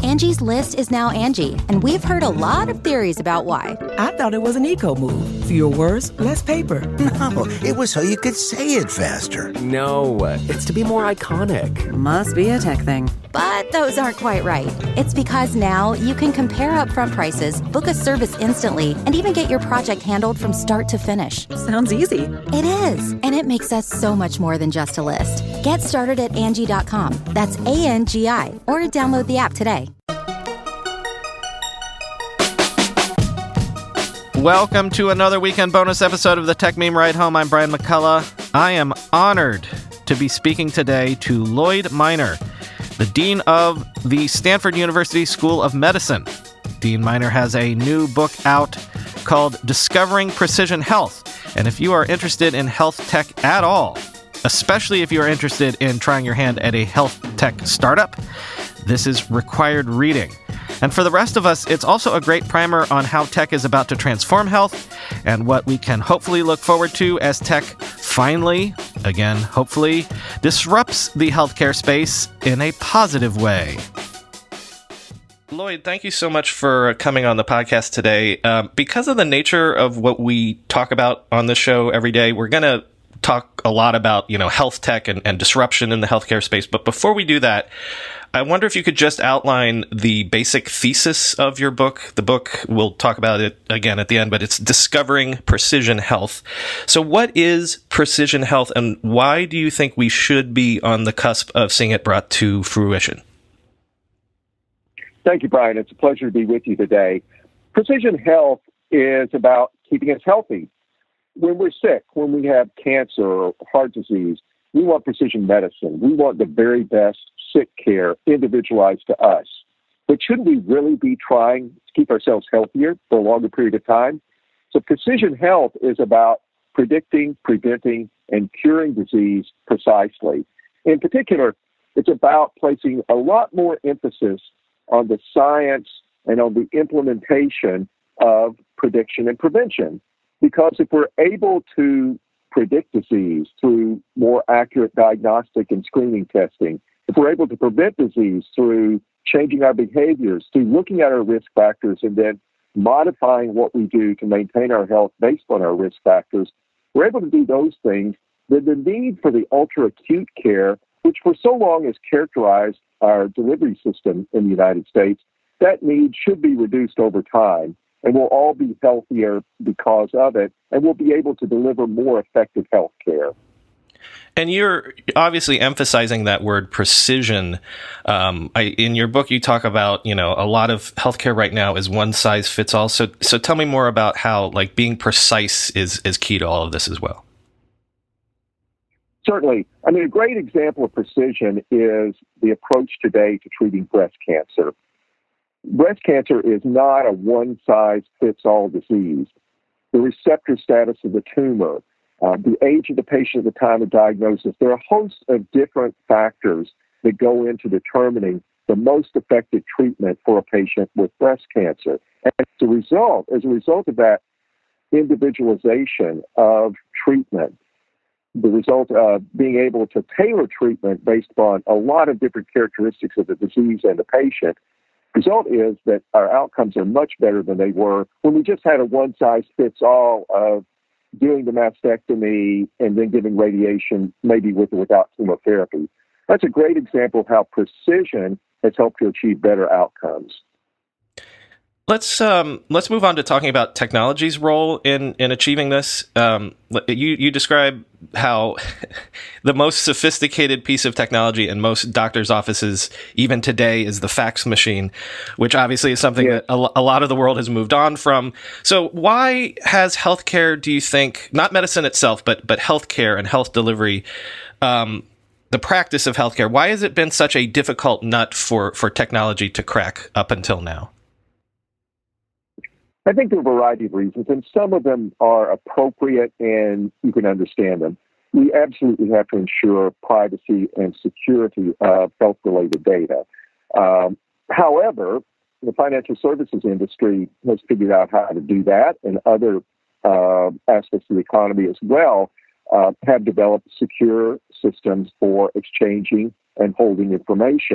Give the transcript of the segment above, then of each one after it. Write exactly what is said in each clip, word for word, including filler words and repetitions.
Angie's List is now Angie, and we've heard a lot of theories about why. I thought it was an eco move. Fewer words, less paper. No, it was so you could say it faster. No, it's to be more iconic. Must be a tech thing. But those aren't quite right. It's because now you can compare upfront prices, book a service instantly, and even get your project handled from start to finish. Sounds easy. It is, and it makes us so much more than just a list. Get started at Angie dot com. That's A N G I, or download the app today. Welcome to another weekend bonus episode of the Tech Meme Ride Home. I'm Brian McCullough. I am honored to be speaking today to Lloyd Minor, the Dean of the Stanford University School of Medicine. Dean Minor has a new book out called Discovering Precision Health. And if you are interested in health tech at all, especially if you are interested in trying your hand at a health tech startup, this is required reading. And for the rest of us, it's also a great primer on how tech is about to transform health and what we can hopefully look forward to as tech finally, again, hopefully, disrupts the healthcare space in a positive way. Lloyd, thank you so much for coming on the podcast today. Um, because of the nature of what we talk about on the show every day, we're going to talk a lot about, you know, health tech and, and disruption in the healthcare space. But before we do that, I wonder if you could just outline the basic thesis of your book. The book, we'll talk about it again at the end, but it's Discovering Precision Health. So what is precision health, and why do you think we should be on the cusp of seeing it brought to fruition? Thank you, Brian. It's a pleasure to be with you today. Precision health is about keeping us healthy. When we're sick, when we have cancer or heart disease, we want precision medicine. We want the very best sick care individualized to us. But shouldn't we really be trying to keep ourselves healthier for a longer period of time? So precision health is about predicting, preventing, and curing disease precisely. In particular, it's about placing a lot more emphasis on the science and on the implementation of prediction and prevention. Because if we're able to predict disease through more accurate diagnostic and screening testing, if we're able to prevent disease through changing our behaviors, through looking at our risk factors and then modifying what we do to maintain our health based on our risk factors, we're able to do those things, then the need for the ultra-acute care, which for so long has characterized our delivery system in the United States, that need should be reduced over time. And we'll all be healthier because of it, and we'll be able to deliver more effective health care. And you're obviously emphasizing that word precision. Um, I, in your book, you talk about, you know, a lot of healthcare right now is one size fits all. So, so tell me more about how, like, being precise is, is key to all of this as well. Certainly. I mean, a great example of precision is the approach today to treating breast cancer. Breast cancer is not a one-size-fits-all disease. The receptor status of the tumor, uh, the age of the patient at the time of diagnosis, there are a host of different factors that go into determining the most effective treatment for a patient with breast cancer. And as a result, as a result of that individualization of treatment, the result of being able to tailor treatment based upon a lot of different characteristics of the disease and the patient, result is that our outcomes are much better than they were when we just had a one-size-fits-all of doing the mastectomy and then giving radiation, maybe with or without chemotherapy. That's a great example of how precision has helped to achieve better outcomes. Let's um, let's move on to talking about technology's role in, in achieving this. Um, you you describe how the most sophisticated piece of technology in most doctors' offices, even today, is the fax machine, which obviously is something yeah. that a, a lot of the world has moved on from. So why has healthcare, do you think, not medicine itself, but but healthcare and health delivery, um, the practice of healthcare, why has it been such a difficult nut for, for technology to crack up until now? I think there are a variety of reasons, and some of them are appropriate and you can understand them. We absolutely have to ensure privacy and security of health-related data. Um, however, the financial services industry has figured out how to do that, and other uh, aspects of the economy as well uh, have developed secure systems for exchanging and holding information.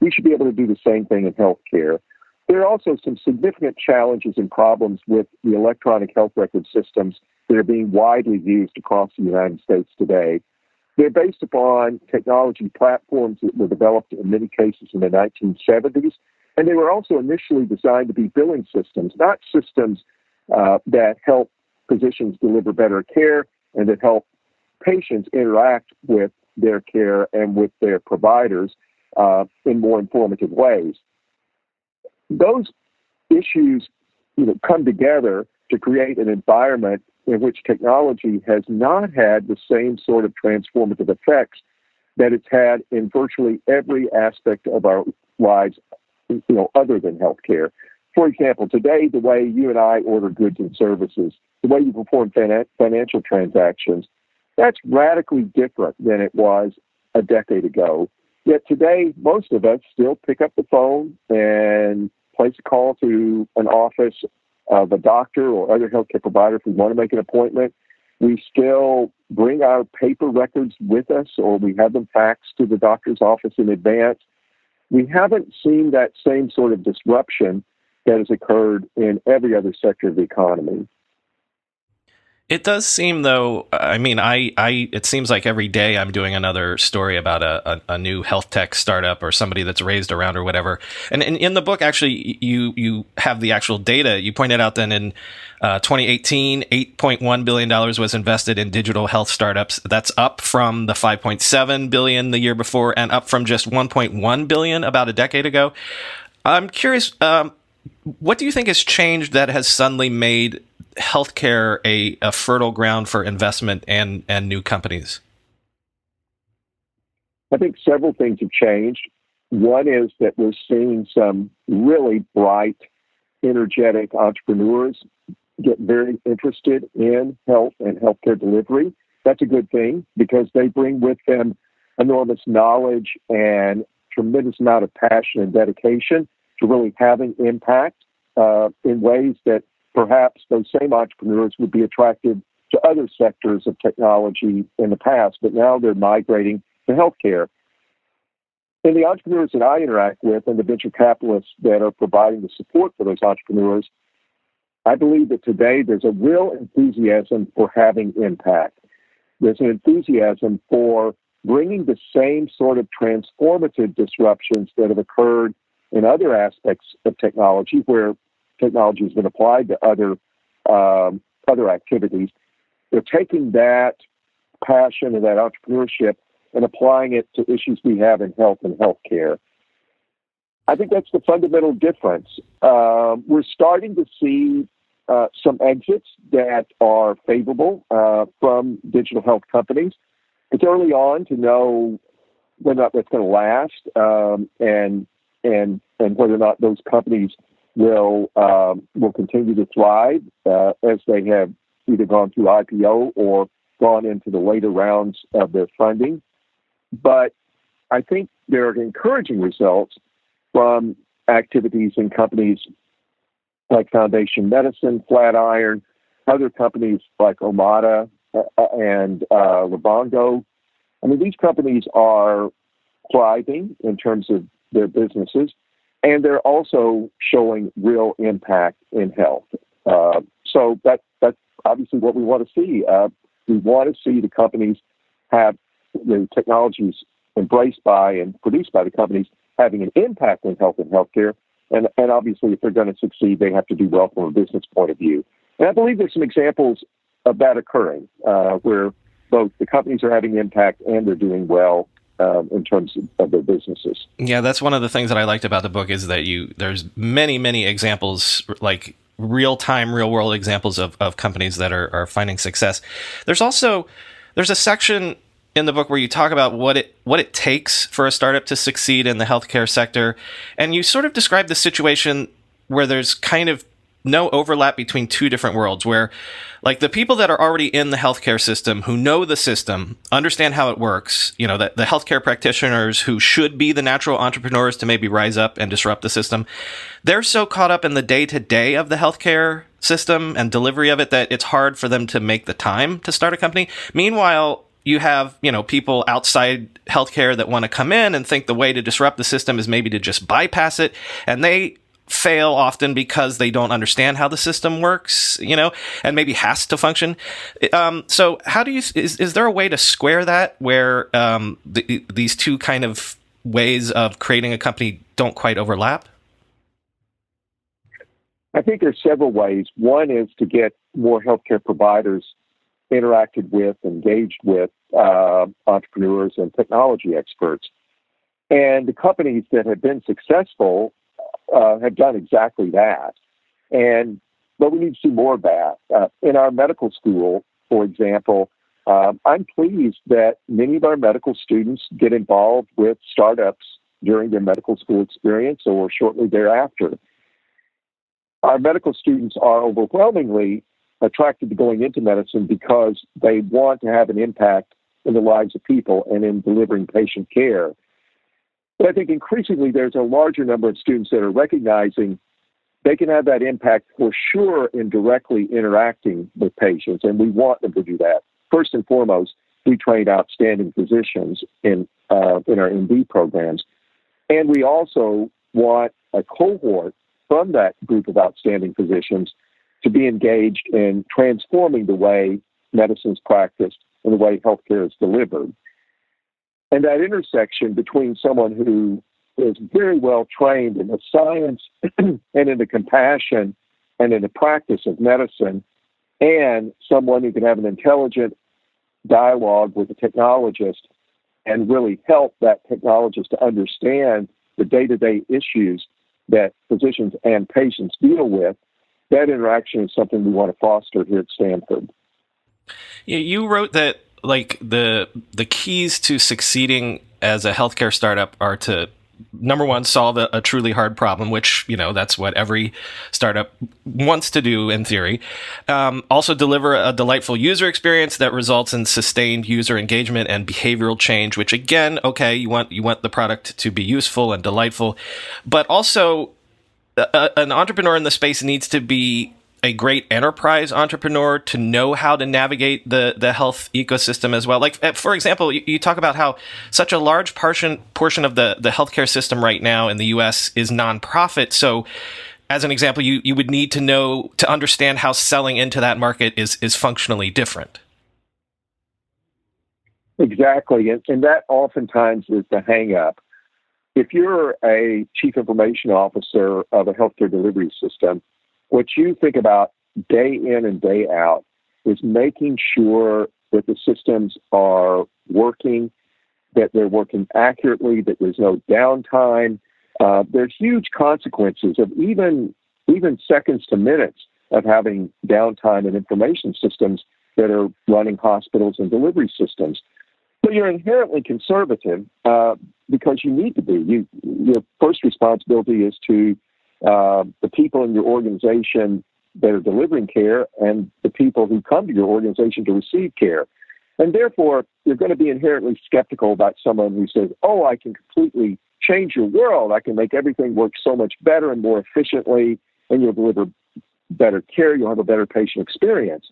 we should be able to do the same thing in healthcare. There are also some significant challenges and problems with the electronic health record systems that are being widely used across the United States today. They're based upon technology platforms that were developed in many cases in the nineteen seventies, and they were also initially designed to be billing systems, not systems uh, that help physicians deliver better care and that help patients interact with their care and with their providers uh, in more informative ways. Those issues, you know, come together to create an environment in which technology has not had the same sort of transformative effects that it's had in virtually every aspect of our lives, you know, other than healthcare. For example, today, the way you and I order goods and services, the way you perform finan- financial transactions, that's radically different than it was a decade ago. Yet today, most of us still pick up the phone and place a call to an office of a doctor or other healthcare provider if we want to make an appointment. We still bring our paper records with us, or we have them faxed to the doctor's office in advance. We haven't seen that same sort of disruption that has occurred in every other sector of the economy. It does seem, though, I mean, I, I it seems like every day I'm doing another story about a, a, a new health tech startup or somebody that's raised around or whatever. And, and in the book, actually, you you have the actual data. You pointed out that in uh, twenty eighteen, eight point one billion dollars was invested in digital health startups. That's up from the five point seven billion dollars the year before and up from just one point one billion dollars about a decade ago. I'm curious, um, what do you think has changed that has suddenly made healthcare a, a fertile ground for investment and, and new companies? I think several things have changed. One is that we're seeing some really bright, energetic entrepreneurs get very interested in health and healthcare delivery. That's a good thing because they bring with them enormous knowledge and tremendous amount of passion and dedication to really having impact uh, in ways that perhaps those same entrepreneurs would be attracted to other sectors of technology in the past, but now they're migrating to healthcare. And the entrepreneurs that I interact with and the venture capitalists that are providing the support for those entrepreneurs, I believe that today there's a real enthusiasm for having impact. There's an enthusiasm for bringing the same sort of transformative disruptions that have occurred in other aspects of technology where technology has been applied to other um, other activities. They're taking that passion and that entrepreneurship and applying it to issues we have in health and healthcare. I think that's the fundamental difference. Uh, we're starting to see uh, some exits that are favorable uh, from digital health companies. It's early on to know whether or not that's going to last um, and and and whether or not those companies will um, will continue to thrive uh, as they have either gone through I P O or gone into the later rounds of their funding. But I think there are encouraging results from activities in companies like Foundation Medicine, Flatiron, other companies like Omada uh, and uh, Livongo. I mean, these companies are thriving in terms of their businesses, and they're also showing real impact in health. Uh, so that, that's obviously what we want to see. Uh, we want to see the companies have the technologies embraced by and produced by the companies having an impact in health and healthcare. And, and obviously, if they're going to succeed, they have to do well from a business point of view. And I believe there's some examples of that occurring, uh, where both the companies are having impact and they're doing well um, in terms of, of their businesses. Yeah, that's one of the things that I liked about the book is that you there's many, many examples, like real-time, real-world examples of, of companies that are, are finding success. There's also, there's a section in the book where you talk about what it what it takes for a startup to succeed in the healthcare sector. And you sort of describe the situation where there's kind of no overlap between two different worlds, where like the people that are already in the healthcare system, who know the system, understand how it works, you know, that the healthcare practitioners who should be the natural entrepreneurs to maybe rise up and disrupt the system, they're so caught up in the day-to-day of the healthcare system and delivery of it that it's hard for them to make the time to start a company. Meanwhile, you have, you know, people outside healthcare that want to come in and think the way to disrupt the system is maybe to just bypass it. And they fail often because they don't understand how the system works, you know, and maybe has to function. Um, so how do you, is, is there a way to square that where um, the, these two kind of ways of creating a company don't quite overlap? I think there's several ways. One is to get more healthcare providers interacted with, engaged with uh, entrepreneurs and technology experts. And the companies that have been successful uh, have done exactly that. And but we need to do more of that. Uh, in our medical school, for example, uh, I'm pleased that many of our medical students get involved with startups during their medical school experience or shortly thereafter. Our medical students are overwhelmingly attracted to going into medicine because they want to have an impact in the lives of people and in delivering patient care. But I think increasingly there's a larger number of students that are recognizing they can have that impact for sure in directly interacting with patients, and we want them to do that. First and foremost, we train outstanding physicians in uh, in our M D programs, and we also want a cohort from that group of outstanding physicians to be engaged in transforming the way medicine is practiced and the way healthcare is delivered. And that intersection between someone who is very well trained in the science and in the compassion and in the practice of medicine, and someone who can have an intelligent dialogue with a technologist and really help that technologist to understand the day-to-day issues that physicians and patients deal with, that interaction is something we want to foster here at Stanford. You wrote that like the the keys to succeeding as a healthcare startup are to, number one, solve a, a truly hard problem, which, you know, that's what every startup wants to do in theory. Um, also deliver a delightful user experience that results in sustained user engagement and behavioral change, which again, okay, you want, you want the product to be useful and delightful, but also a, an entrepreneur in the space needs to be a great enterprise entrepreneur to know how to navigate the, the health ecosystem as well. Like, for example, you, you talk about how such a large portion portion of the, the healthcare system right now in the U S is nonprofit. So as an example, you, you would need to know, to understand how selling into that market is, is functionally different. Exactly. And, and that oftentimes is the hang up. If you're a chief information officer of a healthcare delivery system, what you think about day in and day out is making sure that the systems are working, that they're working accurately, that there's no downtime. Uh, there's huge consequences of even even seconds to minutes of having downtime in information systems that are running hospitals and delivery systems. So you're inherently conservative uh, because you need to be. You, your first responsibility is to Uh, the people in your organization that are delivering care and the people who come to your organization to receive care. And therefore, you're going to be inherently skeptical about someone who says, oh, I can completely change your world. I can make everything work so much better and more efficiently, and you'll deliver better care. You'll have a better patient experience.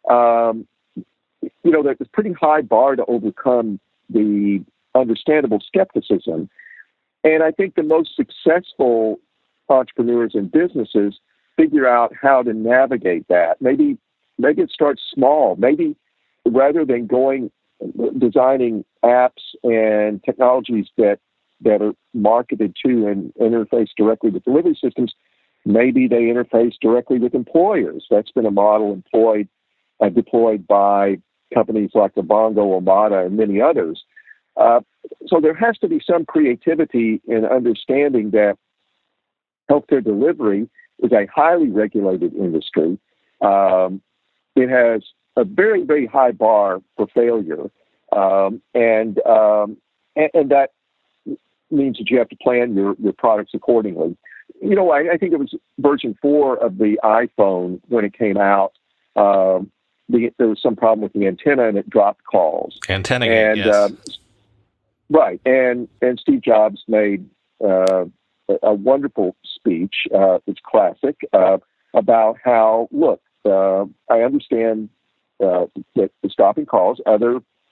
Um, you know, there's a pretty high bar to overcome the understandable skepticism. And I think the most successful entrepreneurs and businesses figure out how to navigate that. Maybe, maybe it starts small. Maybe rather than going designing apps and technologies that that are marketed to and interface directly with delivery systems, maybe they interface directly with employers. That's been a model employed uh, deployed by companies like Livongo, Omada, and many others. Uh, so there has to be some creativity in understanding that healthcare delivery is a highly regulated industry. Um, it has a very, very high bar for failure, um, and, um, and and that means that you have to plan your, your products accordingly. You know, I, I think it was version four of the iPhone when it came out. Um, the, there was some problem with the antenna and it dropped calls. Antenna, and yes. uh, right, and and Steve Jobs made Uh, a wonderful speech, uh, it's classic, uh, about how, look, uh, I understand uh, that the stopping calls, other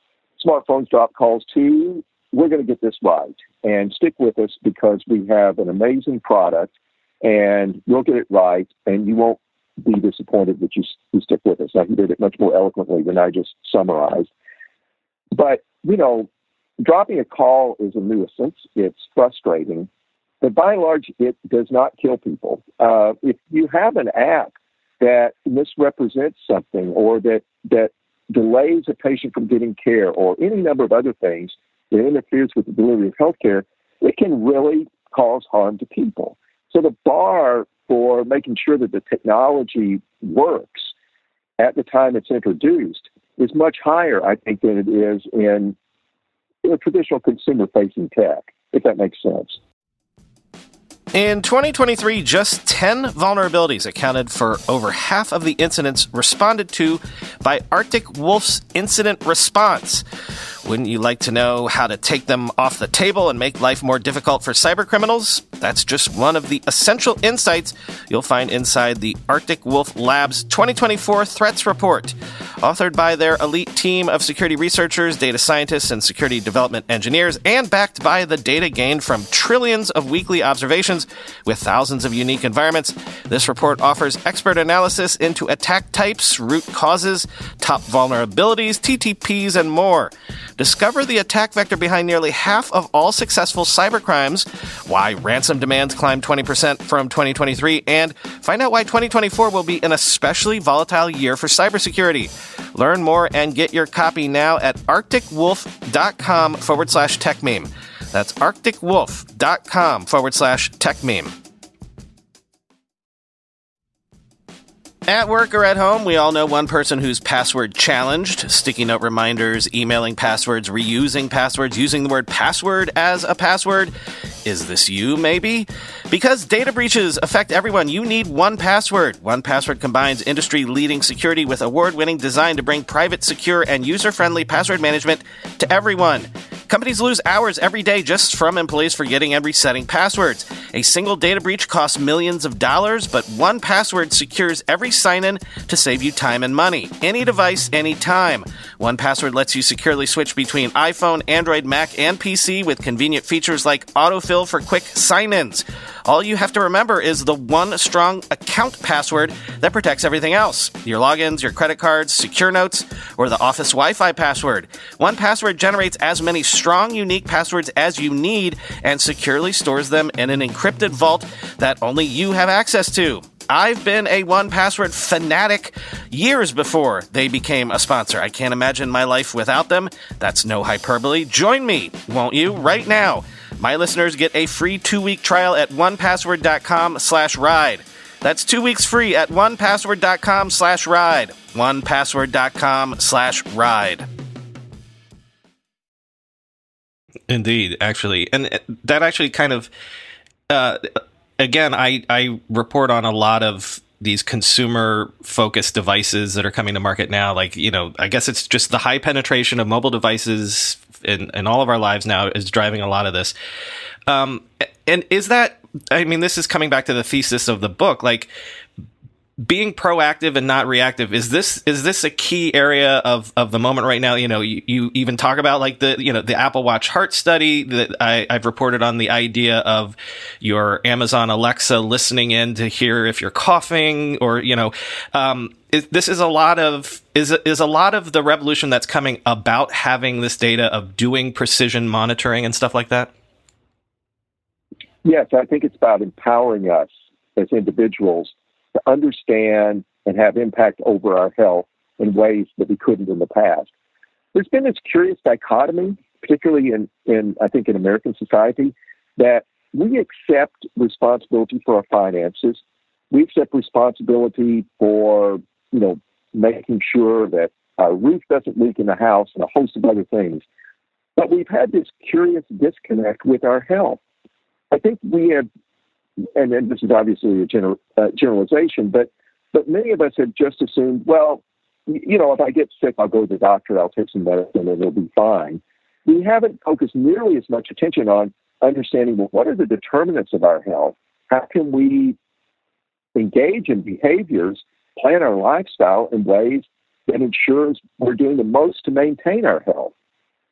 smartphones drop calls too. We're going to get this right, and stick with us because we have an amazing product, and we'll get it right, and you won't be disappointed that you, you stick with us. Now, he did it much more eloquently than I just summarized. But, you know, dropping a call is a nuisance. It's frustrating. But by and large, it does not kill people. Uh, if you have an app that misrepresents something or that, that delays a patient from getting care or any number of other things that interferes with the delivery of healthcare, it can really cause harm to people. So the bar for making sure that the technology works at the time it's introduced is much higher, I think, than it is in, in traditional consumer-facing tech, if that makes sense. In twenty twenty-three, just ten vulnerabilities accounted for over half of the incidents responded to by Arctic Wolf's incident response. Wouldn't you like to know how to take them off the table and make life more difficult for cybercriminals? That's just one of the essential insights you'll find inside the Arctic Wolf Labs twenty twenty-four Threats Report. Authored by their elite team of security researchers, data scientists, and security development engineers, and backed by the data gained from trillions of weekly observations with thousands of unique environments, this report offers expert analysis into attack types, root causes, top vulnerabilities, T T Ps, and more. Discover the attack vector behind nearly half of all successful cybercrimes, why ransom demands climbed twenty percent from twenty twenty-three, and find out why twenty twenty-four will be an especially volatile year for cybersecurity. Learn more and get your copy now at arcticwolf.com forward slash techmeme. That's arcticwolf.com forward slash techmeme. At work or at home, we all know one person who's password challenged. Sticky note reminders, emailing passwords, reusing passwords, using the word password as a password. Is this you, maybe? Because data breaches affect everyone, you need one Password. one Password combines industry-leading security with award-winning design to bring private, secure, and user-friendly password management to everyone. Companies lose hours every day just from employees forgetting and resetting passwords. A single data breach costs millions of dollars, but one Password secures every sign-in to save you time and money. Any device, anytime. one Password lets you securely switch between iPhone, Android, Mac, and P C with convenient features like autofill for quick sign-ins. All you have to remember is the one strong account password that protects everything else. Your logins, your credit cards, secure notes, or the office Wi-Fi password. one Password generates as many strong, unique passwords as you need and securely stores them in an encrypted vault that only you have access to. I've been a one Password fanatic years before they became a sponsor. I can't imagine my life without them. That's no hyperbole. Join me, won't you, right now? My listeners get a free two-week trial at onepassword.com slash ride. That's two weeks free at onepassword.com slash ride. onepassword.com slash ride. Indeed, actually. And that actually kind of... Uh, again, I, I report on a lot of these consumer-focused devices that are coming to market now. Like, you know, I guess it's just the high penetration of mobile devices in, in all of our lives now is driving a lot of this. Um, and is that, I mean, this is coming back to the thesis of the book, like being proactive and not reactive. Is this, is this a key area of, of the moment right now? You know, you, you even talk about like the, you know, the Apple Watch heart study that I, I've reported on, the idea of your Amazon Alexa listening in to hear if you're coughing or, you know, um, is, this is a lot of, is, is a lot of the revolution that's coming about having this data of doing precision monitoring and stuff like that. Yes, I think it's about empowering us as individuals to understand and have impact over our health in ways that we couldn't in the past. There's been this curious dichotomy, particularly in, in I think, in American society, that we accept responsibility for our finances. We accept responsibility for, you know, making sure that our roof doesn't leak in the house and a host of other things. But we've had this curious disconnect with our health. I think we have, and, and this is obviously a general, uh, generalization, but but many of us have just assumed, well, you know, if I get sick, I'll go to the doctor, I'll take some medicine, and it'll be fine. We haven't focused nearly as much attention on understanding, well, what are the determinants of our health? How can we engage in behaviors, plan our lifestyle in ways that ensures we're doing the most to maintain our health?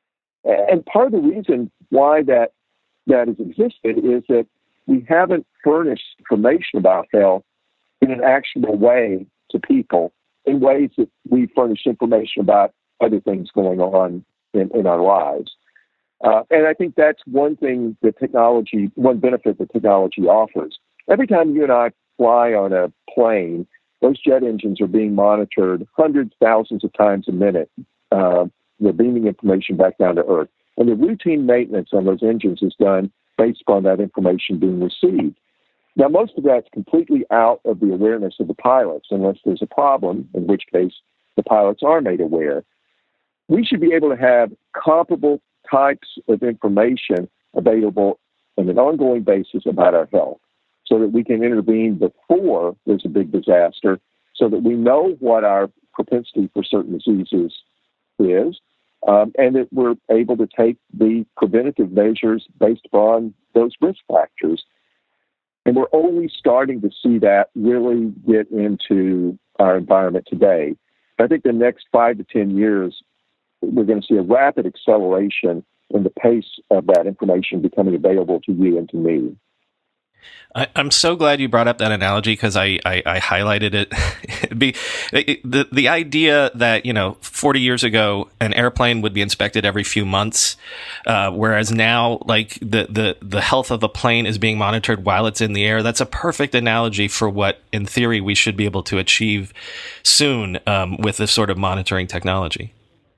And part of the reason why that that has existed is that we haven't furnished information about health in an actionable way to people in ways that we furnish information about other things going on in, in our lives. Uh, and I think that's one thing that technology, one benefit that technology offers. Every time you and I fly on a plane, those jet engines are being monitored hundreds, thousands of times a minute. Uh, they're beaming information back down to Earth. And the routine maintenance on those engines is done based upon that information being received. Now, most of that's completely out of the awareness of the pilots, unless there's a problem, in which case the pilots are made aware. We should be able to have comparable types of information available on an ongoing basis about our health so that we can intervene before there's a big disaster, so that we know what our propensity for certain diseases is, um, and that we're able to take the preventative measures based upon those risk factors. And we're only starting to see that really get into our environment today. I think the next five to ten years, we're going to see a rapid acceleration in the pace of that information becoming available to you and to me. I, I'm so glad you brought up that analogy because I, I, I highlighted it. be, it, the the idea that, you know, forty years ago, an airplane would be inspected every few months, uh, whereas now, like, the, the, the health of a plane is being monitored while it's in the air. That's a perfect analogy for what, in theory, we should be able to achieve soon um, with this sort of monitoring technology.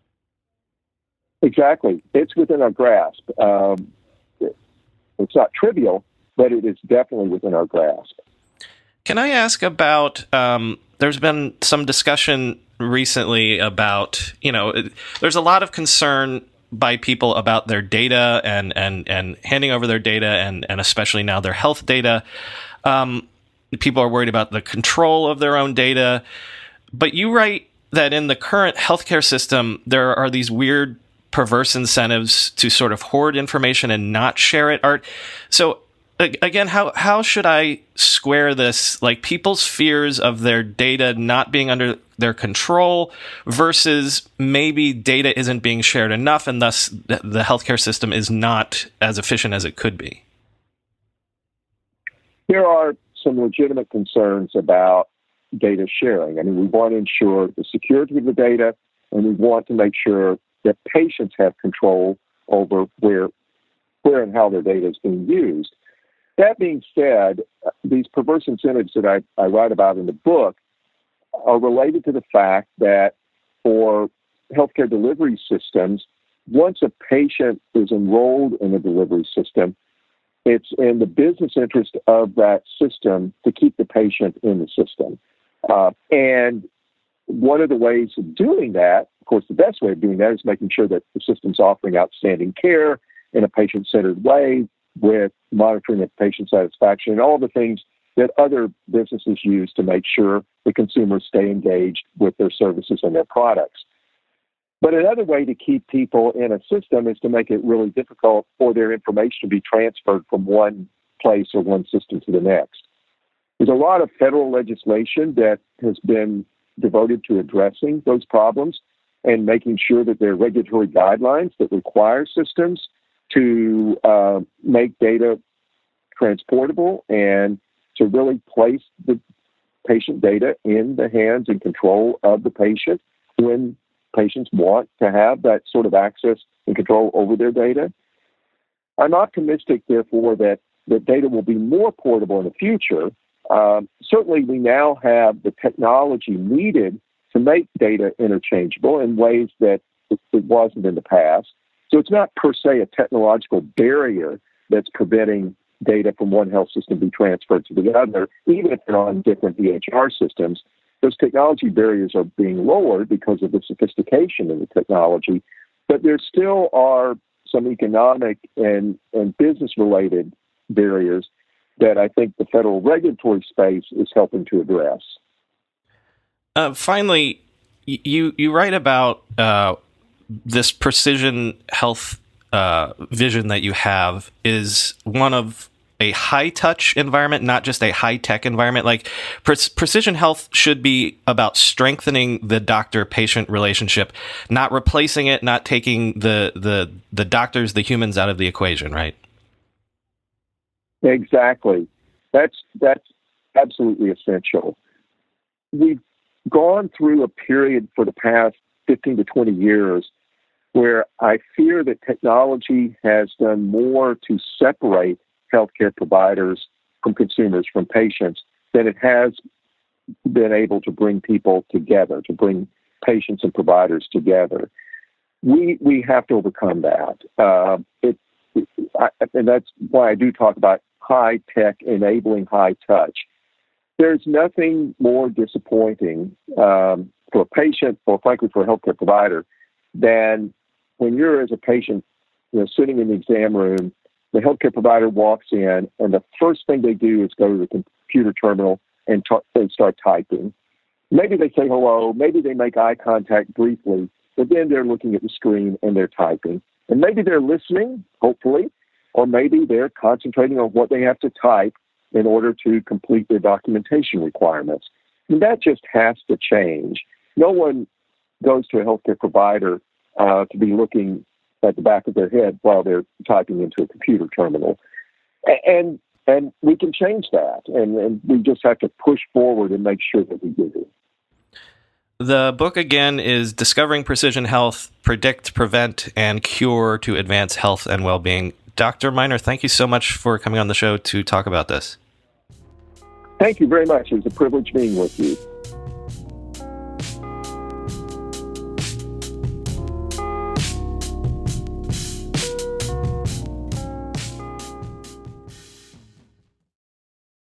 Exactly. It's within our grasp. Um, it, it's not trivial, but it is definitely within our grasp. Can I ask about, um, there's been some discussion recently about, you know, there's a lot of concern by people about their data and, and, and handing over their data and, and especially now their health data. Um, people are worried about the control of their own data. But you write that in the current healthcare system, there are these weird, perverse incentives to sort of hoard information and not share it. Art. So, again, how how should I square this, like people's fears of their data not being under their control versus maybe data isn't being shared enough and thus the healthcare system is not as efficient as it could be? There are some legitimate concerns about data sharing. I mean, we want to ensure the security of the data, and we want to make sure that patients have control over where, where and how their data is being used. That being said, these perverse incentives that I, I write about in the book are related to the fact that for healthcare delivery systems, once a patient is enrolled in a delivery system, it's in the business interest of that system to keep the patient in the system. Uh, and one of the ways of doing that, of course, the best way of doing that is making sure that the system's offering outstanding care in a patient-centered way, with monitoring of patient satisfaction and all the things that other businesses use to make sure the consumers stay engaged with their services and their products. But another way to keep people in a system is to make it really difficult for their information to be transferred from one place or one system to the next. There's a lot of federal legislation that has been devoted to addressing those problems and making sure that there are regulatory guidelines that require systems to uh, make data transportable and to really place the patient data in the hands and control of the patient when patients want to have that sort of access and control over their data. I'm optimistic, therefore, that the data will be more portable in the future. Um, certainly, we now have the technology needed to make data interchangeable in ways that it, it wasn't in the past. So it's not per se a technological barrier that's preventing data from one health system be transferred to the other, even if they're on different E H R systems. Those technology barriers are being lowered because of the sophistication of the technology, but there still are some economic and, and business-related barriers that I think the federal regulatory space is helping to address. Uh, finally, you you write about uh, this precision health uh, vision that you have is one of a high-touch environment, not just a high-tech environment? Like, pre- precision health should be about strengthening the doctor-patient relationship, not replacing it, not taking the the the doctors, the humans out of the equation, right? Exactly. That's that's absolutely essential. We've gone through a period for the past fifteen to twenty years where I fear that technology has done more to separate healthcare providers from consumers, from patients, than it has been able to bring people together, to bring patients and providers together. We we have to overcome that. Uh, it, it I, and that's why I do talk about high tech enabling high touch. There's nothing more disappointing um, for a patient, or frankly for a healthcare provider, than when you're as a patient, you know, sitting in the exam room, the healthcare provider walks in, and the first thing they do is go to the computer terminal and, t- and start typing. Maybe they say hello, maybe they make eye contact briefly, but then they're looking at the screen and they're typing. And maybe they're listening, hopefully, or maybe they're concentrating on what they have to type in order to complete their documentation requirements. And that just has to change. No one goes to a healthcare provider uh, to be looking at the back of their head while they're typing into a computer terminal. And and we can change that, and, and we just have to push forward and make sure that we do. The book, again, is Discovering Precision Health, Predict, Prevent, and Cure to Advance Health and Well-Being. Doctor Miner, thank you so much for coming on the show to talk about this. Thank you very much. It was a privilege being with you.